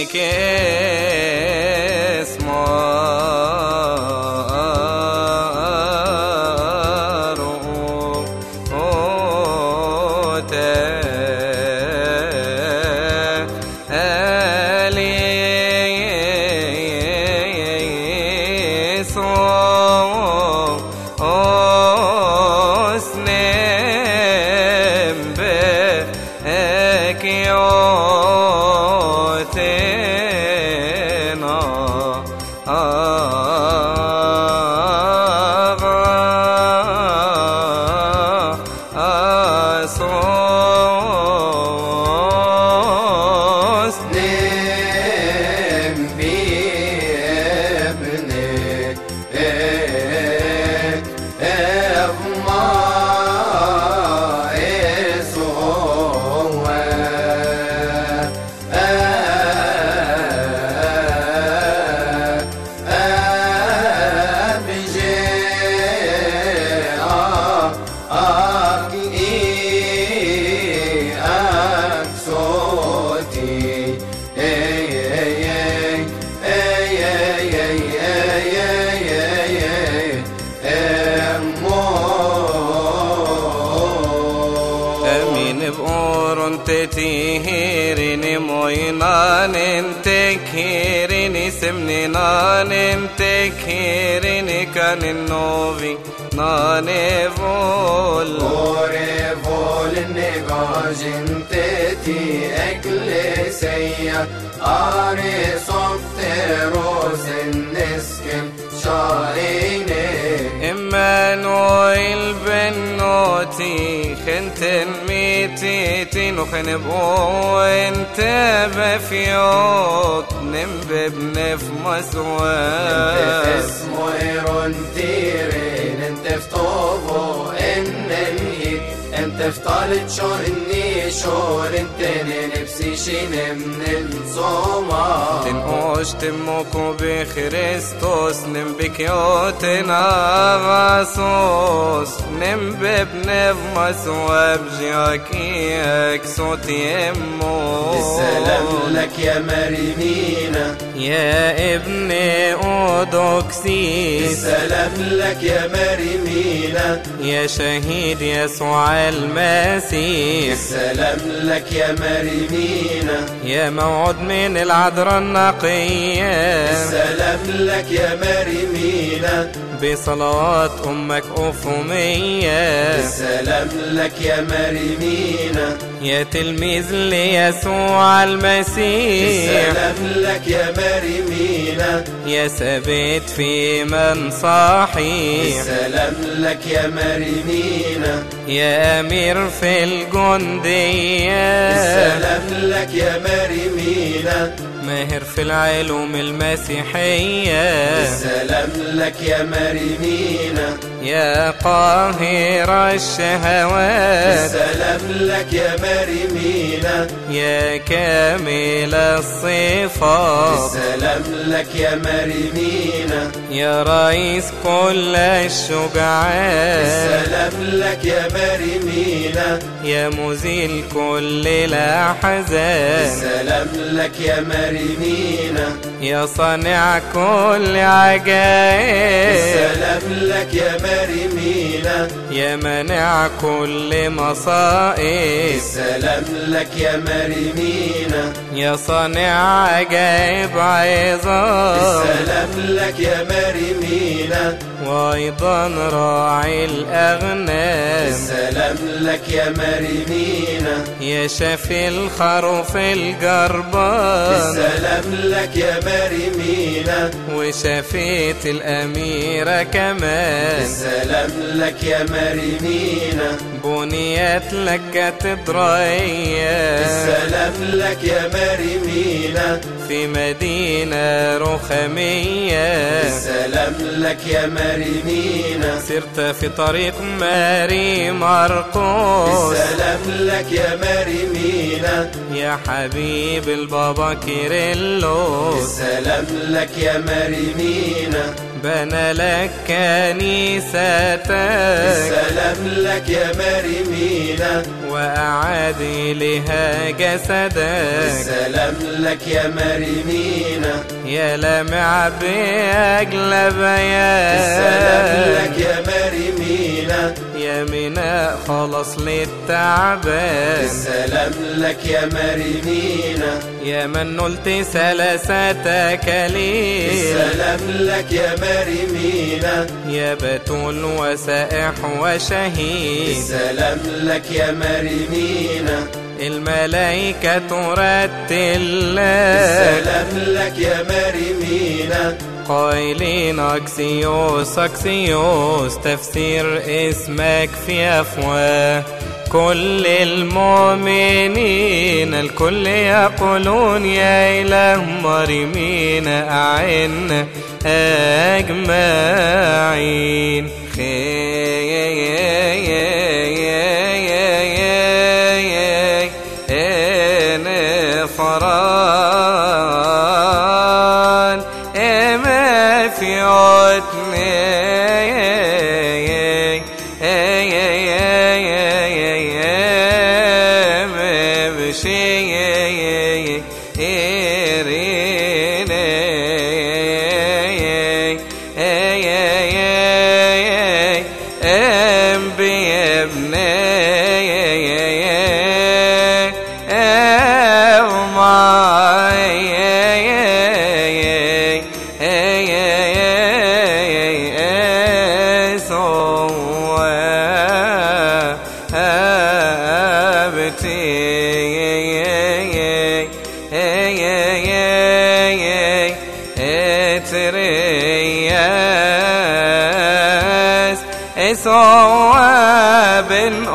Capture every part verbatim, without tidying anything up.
فيك اسمار آلي صوصنم بك يوتنا صوص نم بابني افما اسوى ابجي صوتي أمين بأورن تتيهيرني موينان تكهيرني سمنان تكهيرني كان النوفي ناني فول Ore volne gajin teti ekleseya Are softe rosen nesken şaine إمانويل بنوتي خنتن ميتيتي نخن بقو انت بفيوت نمب بنف مسوات اسمو ايرون تيرين انت فتوبو انني انت فتالت شو اني شور انت نفسي شين من الصوما تنقوش تموكو بخريستوس نم بكيوتنا غاسوس نم ببنف مسواب جاكيك صوتي امو السلام لك يا مريمينا يا ابني أودوكسيس السلام لك يا مريمينا يا شهيد يسوع المسيح السلام لك يا مريمينا يا موعود من العذراء النقية السلام لك يا مريمينا بصلوات أمك أفهمية السلام لك يا مريمينا يا تلميذ ليسوع المسيح السلام لك يا مريمينا يا ثابت في من صحيح السلام لك يا مريمينا يا أمير في الجندية السلام لك يا مريمينا ماهر في العلوم المسيحية السلام لك يا مريمينا يا قاهر الشهوات السلام لك يا مريمينا يا كامل الصفات السلام لك يا مريمينا يا رئيس كل الشجعان السلام لك يا مريمينا يا مزيل كل الأحزان السلام لك يا مريمينا يا صانع كل عجائب السلام لك يا مريمينا يا منع كل مصائب السلام لك يا مريمينا يا صانع عجائب عظام السلام لك يا مريمينا وأيضا راعي الأغنام السلام لك يا مريمينا يا شافي الخروف الجربان السلام لك يا مريمينا وشافيت الأميرة كمان السلام لك يا مريمينا بنيت لك كاتدرائية السلام لك يا مريمينا في مدينة رخامية السلام لك يا مريمينا سرت في طريق ماري مرقس السلام لك يا مريمينا يا حبيب البابا كيرلس السلام لك يا مريمينا بنى لك كنيستك السلام لك يا مريمينا وأعاد إليها جسدك السلام لك يا مريمينا يا لامع بأجل بيان السلام لك يا مريمينا يا ميناء خلاص للتعبان السلام لك يا مريمينا يا من نلت ثلاثة لي السلام لك يا مريمينا يا بتول وسائح وشهيد السلام لك يا مريمينا الملائكة ترتل السلام لك يا مريمينا قائلين أكسيوس أكسيوس تفسير اسمك في أفواه كل المؤمنين الكل يقولون يا إله مريمين أعنا أجمعين فران إما في عدني صواب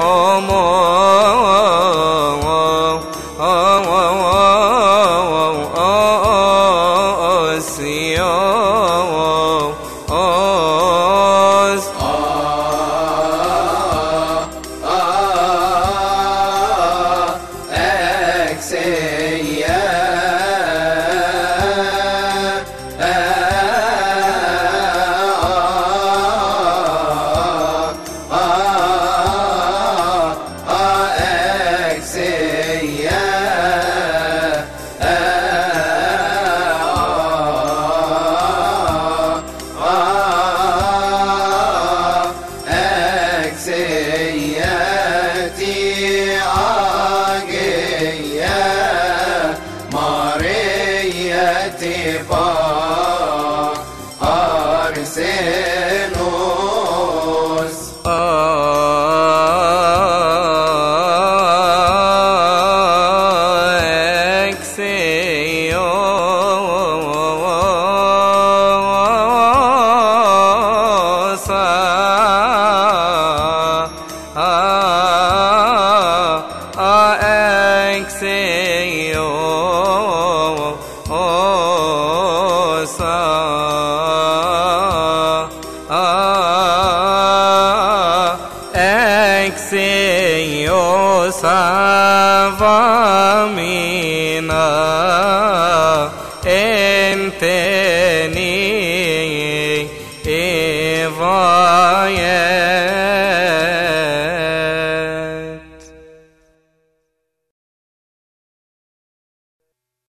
Savamina enteni eva